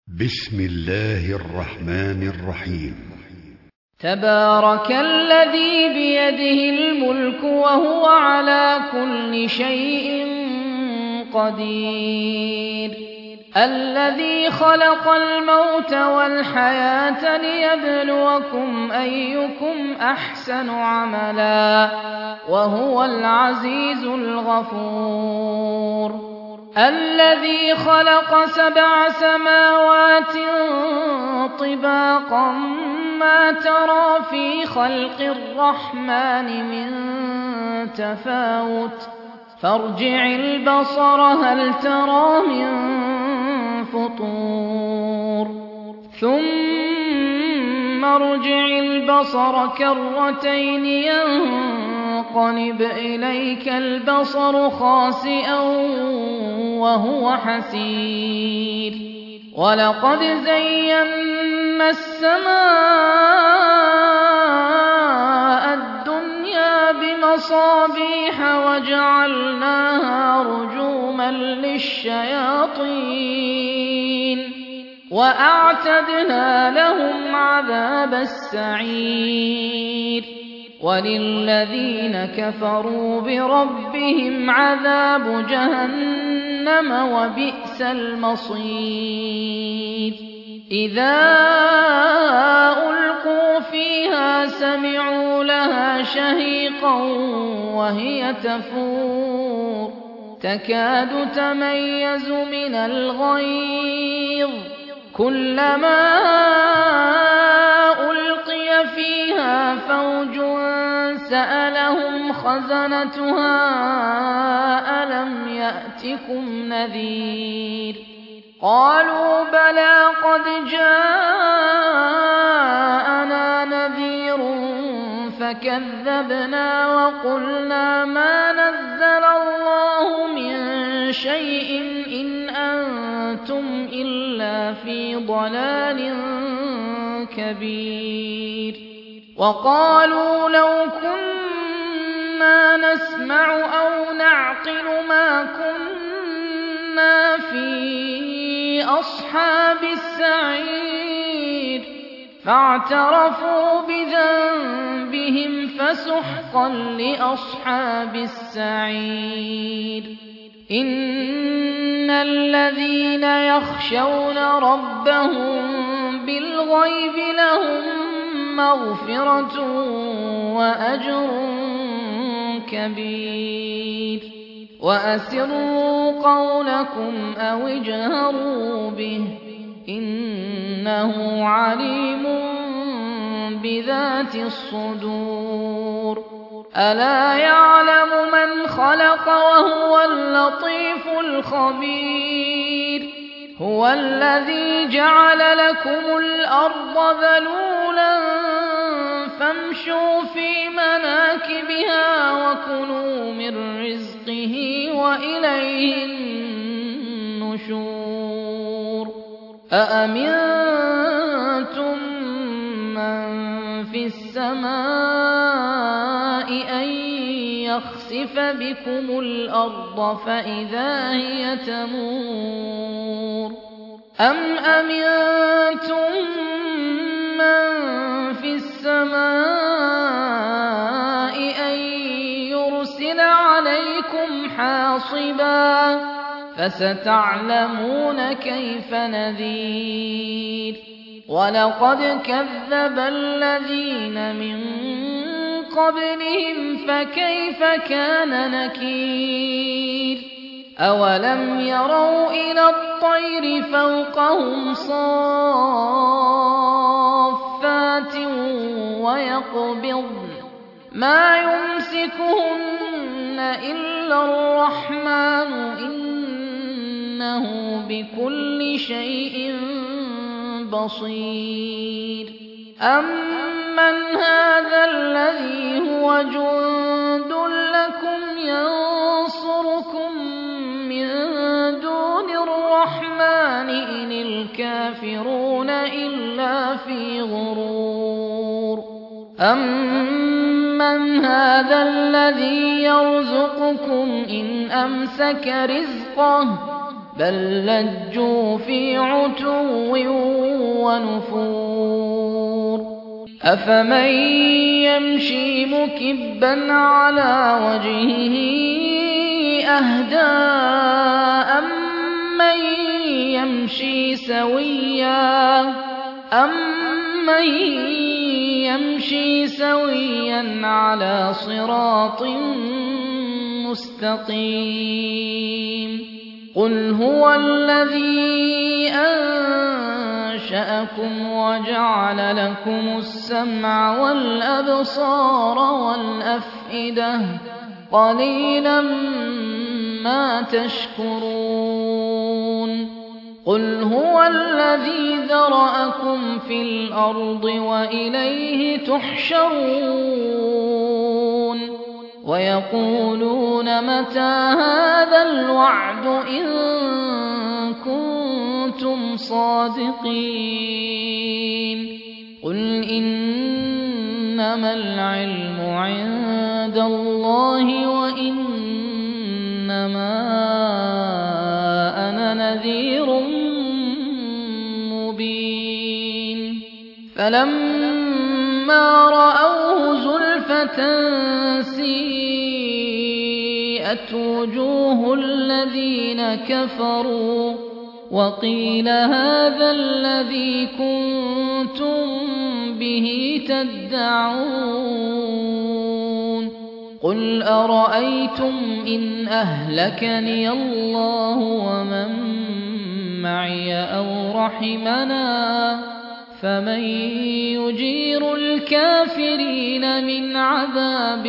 بسم الله الرحمن الرحيم. تبارك الذي بيده الملك وهو على كل شيء قدير، الذي خلق الموت والحياة ليبلوكم أيكم أحسن عملا وهو العزيز الغفور، الذي خلق 7 سماوات طباقا ما ترى في خلق الرحمن من تفاوت فارجع البصر هل ترى من فطور ثم ارجع البصر كرتين ينقلب إليك البصر خاسئا وهو حسير، ولقد زينا السماء الدنيا بمصابيح وجعلناها رجوما للشياطين وأعتدنا لهم عذاب السعير، وللذين كفروا بربهم عذاب جهنم وبئس المصير. إذا ألقوا فيها سمعوا لها شهيقا وهي تفور تكاد تميز من الغيظ، كلما ألقي فيها فوج سألهم خزنتها ألم يأتكم نذير، قالوا بلى قد جاءنا نذير فكذبنا وقلنا ما نزل الله من شيء إن أنتم إلا في ضلال كبير، وقالوا لو كنا نسمع أو نعقل ما كنا في أصحاب السعير، فاعترفوا بذنبهم فسحقا لأصحاب السعير. إن الذين يخشون ربهم بالغيب لهم مغفرة وأجر كبير، وأسروا قولكم أو اجهروا به إنه عليم بذات الصدور، ألا يعلم من خلق وهو اللطيف الخبير، هو الذي جعل لكم الأرض ذلولا فامشوا في مناكبها وكلوا من رزقه وإليه النشور. أأمنتم من في السماء أن يخسف بكم الأرض فإذا هي تمور، أم أمنتم من في السماء أن يرسل عليكم حاصبا فستعلمون كيف نذير، ولقد كذب الذين من قبلهم فكيف كان نكير، أولم يروا إلى الطير فوقهم صافات ويقبضن ما يمسكهن إلا الرحمن إنه بكل شيء بصير. أمن هذا الذي هو جند لكم ينصركم من دون الرحمن إن الكافرون إلا في غرور، أمن هذا الذي يرزقكم إن أمسك رزقه بل لجوا في عتو ونفور أفمن يمشي مكبا على وجهه أهدى أمن يمشي سويا على صراط مستقيم قل هو الذي أنشأكم وجعل لكم السمع والأبصار والأفئدة قليلا ما تشكرون قل هو الذي ذرأكم في الأرض وإليه تحشرون ويقولون متى هذا الوعد إن كنتم صادقين قل إنما العلم عند الله وإنما أنا نذير مبين فلما رأوه زلفة سيئت وجوه الذين كفروا وقيل هذا الذي كنتم به تدعون قل أرأيتم إن أهلكني الله ومن معي أو رحمنا فمن يجير الكافرين من عذاب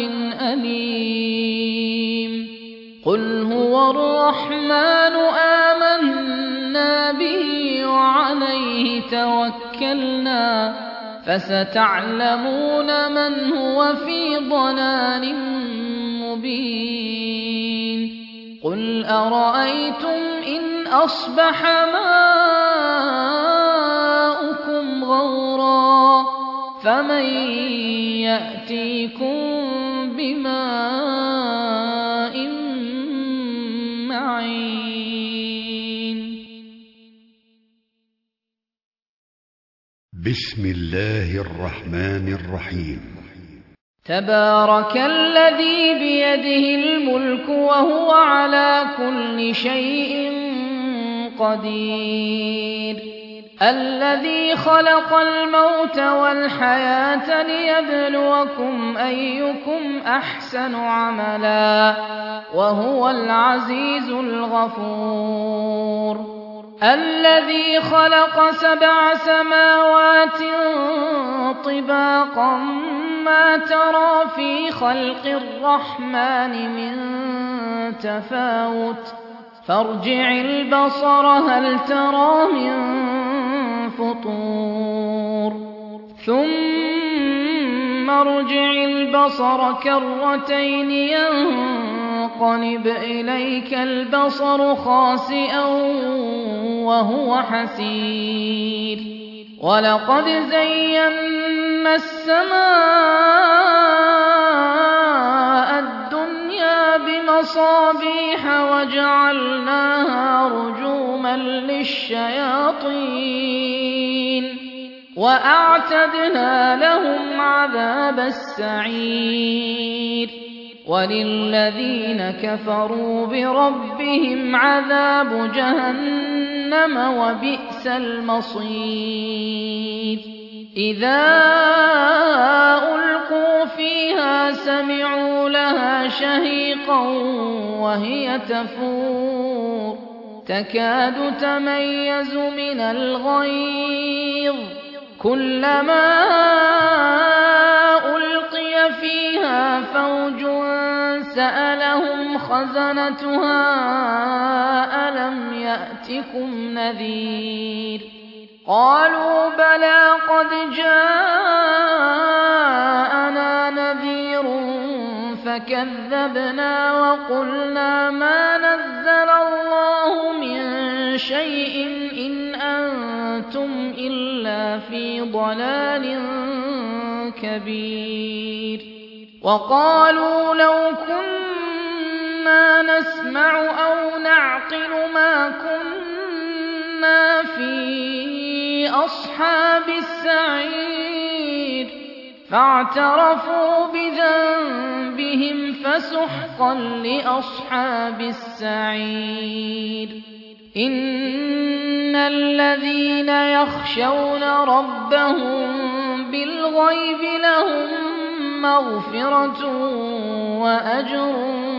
أليم قل هو الرحمن آمنا به وعليه توكلنا فستعلمون من هو في ضلال مبين قل أرأيتم إن أصبح ماؤكم غورا فمن يأتيكم بماء معين بسم الله الرحمن الرحيم تبارك الذي بيده الملك وهو على كل شيء قدير الذي خلق الموت والحياة ليبلوكم أيكم أحسن عملا وهو العزيز الغفور الذي خلق 7 سماوات طباقا ما ترى في خلق الرحمن من تفاوت فارجع البصر هل ترى من فطور ثم ارجع البصر كرتين ينقلب إليك البصر خاسئا وهو حسير ولقد زينا السماء الدنيا بمصابيح وجعلناها رجوما للشياطين وأعتدنا لهم عذاب السعير وللذين كفروا بربهم عذاب جهنم وبئس المصير إذا ألقوا فيها سمعوا لها شهيقا وهي تفور تكاد تميز من الغيظ كلما ألقي فيها فوج سألهم خزنتها ألم يأتكم نذير قالوا بلى قد جاءنا نذير فكذبنا وقلنا ما نزل الله من شيء إن أنتم إلا في ضلال كبير وقالوا لو كنا كُنَّا نَسْمَعُ أَوْ نَعْقِلُ مَا كُنَّا فِي أَصْحَابِ السَّعِيرِ فَاعْتَرَفُوا بِذَنبِهِمْ فَسُحْقًا لِّأَصْحَابِ السَّعِيرِ إِنَّ الَّذِينَ يَخْشَوْنَ رَبَّهُم بِالْغَيْبِ لَهُم مَّغْفِرَةٌ وَأَجْرٌ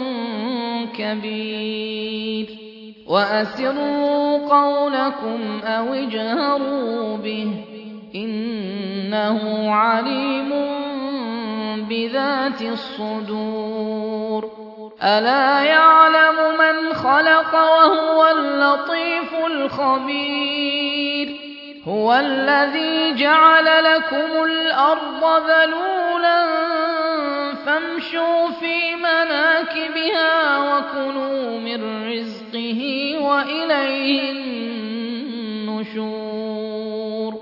كَبِيرٌ وَأَسِرُّوا قَوْلَكُمْ أَوِ اجْهَرُوا بِهِ إِنَّهُ عَلِيمٌ بِذَاتِ الصُّدُورِ أَلَا يَعْلَمُ مَنْ خَلَقَ وَهُوَ اللَّطِيفُ الْخَبِيرُ هُوَ الَّذِي جَعَلَ لَكُمُ الْأَرْضَ ذَلُولًا فَامْشُوا فِي مَنَاكِبِهَا وَكُلُوا مِن رِّزْقِهِ وَإِلَيْهِ النُّشُورُ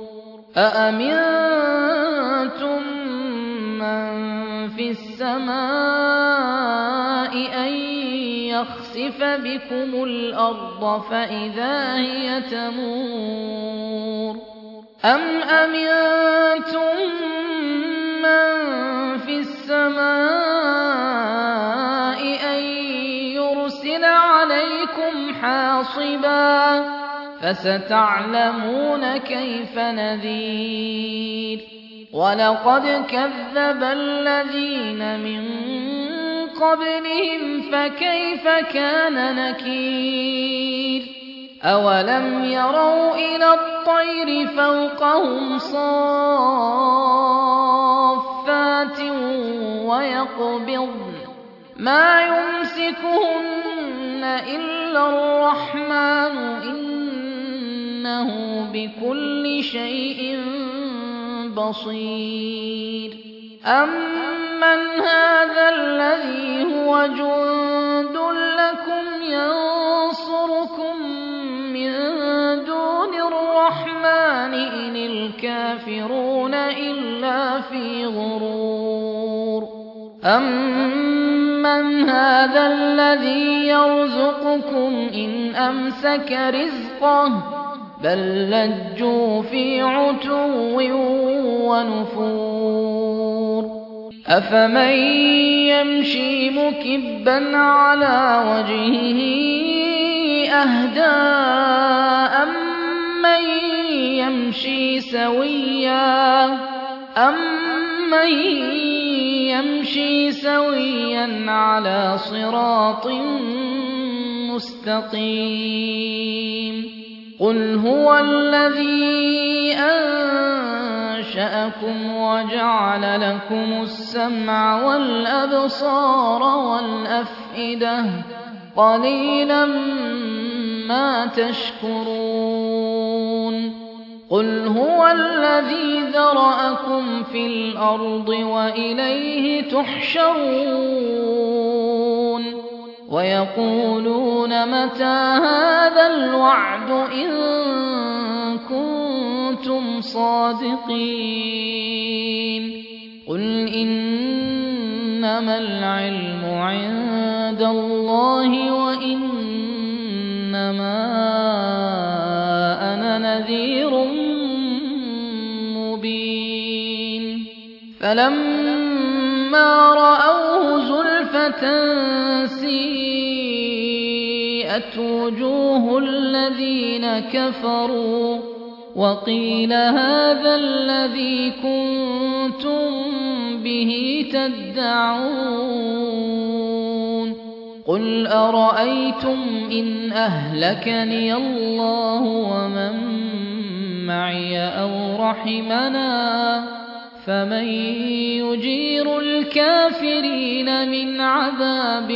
أَأَمِنتُم مَّن فِي السَّمَاءِ أَن يَخْسِفَ بِكُمُ الْأَرْضَ فَإِذَا هِيَ تَمُورُ أَمْ أَمِنتُم مَّن فِي السَّمَاءِ أَن يُرْسِلَ عَلَيْكُمْ حَاصِبًا فَسَتَعْلَمُونَ كَيْفَ نَذِيرِ وَلَقَدْ كَذَّبَ الَّذِينَ مِن قَبْلِهِمْ فَكَيْفَ كَانَ نَكِيرِ أَوَلَمْ يَرَوْا إِلَى الطَّيْرِ فَوْقَهُمْ صَافَّاتٍ وَيَقْبِضْنَ مَا يُمْسِكُهُنَّ إِلَّا الرَّحْمَٰنُ إِنَّهُ بِكُلِّ شَيْءٍ بَصِيرٌ أَمَّنْ هَٰذَا الَّذِي هُوَ جُندٌ لَّكُمْ يَنصُرُكُم مِّن دُونِ الرَّحْمَٰنِ إِنِ الْكَافِرُونَ إِلَّا فِي غُرُورٍ أَمَّنْ هَٰذَا الَّذِي يَرْزُقُكُمْ إِنْ أَمْسَكَ رِزْقَهُ بَل لَّجُّوا فِي عُتُوٍّ وَنُفُورٍ أَفَمَن يَمْشِي مُكِبًّا عَلَىٰ وَجْهِهِ أَهْدَىٰ أَمَّن يَمْشِي سَوِيًّا عَلَىٰ صِرَاطٍ مُّسْتَقِيمٍ قُلْ هُوَ الَّذِي أَنشَأَكُمْ وَجَعَلَ لَكُمُ السَّمْعَ وَالْأَبْصَارَ وَالْأَفْئِدَةَ قَلِيلًا مَّا تَشْكُرُونَ قُلْ هُوَ الَّذِي ذَرَأَكُمْ فِي الْأَرْضِ وَإِلَيْهِ تُحْشَرُونَ وَيَقُولُونَ مَتَىٰ هَٰذَا الْوَعْدُ إِن كُنتُمْ صَادِقِينَ قُلْ إِنَّمَا الْعِلْمُ عِندَ اللَّهِ وَإِنَّمَا أَنَا نَذِيرٌ مُّبِينٌ فَلَمَّا رَأَوْهُ زُلْفَةً سِيئَتْ وُجُوهُ الَّذِينَ كَفَرُوا وَقِيلَ هَٰذَا الَّذِي كُنتُم بِهِ تَدَّعُونَ قُلْ أَرَأَيْتُمْ إِنْ أَهْلَكَنِيَ اللَّهُ وَمَن مَّعِيَ أَوْ رَحِمَنَا فَمَن يُجِيرُ الْكَافِرِينَ مِنْ عَذَابٍ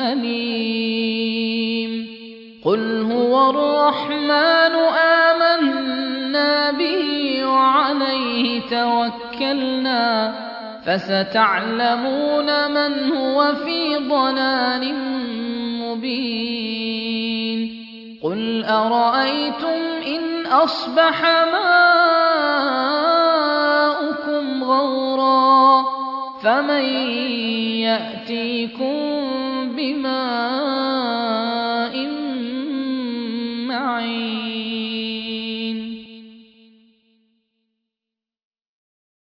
أَلِيمٍ قُلْ هُوَ الرَّحْمَٰنُ آمَنَّا بِهِ وَعَلَيْهِ تَوَكَّلْنَا فَسَتَعْلَمُونَ مَنْ هُوَ فِي ضَلَالٍ مُّبِينٍ قُلْ أَرَأَيْتُمْ إِنْ أَصْبَحَ مَاؤُكُمْ غَوْرًا فَمَن يَأْتِيكُم بما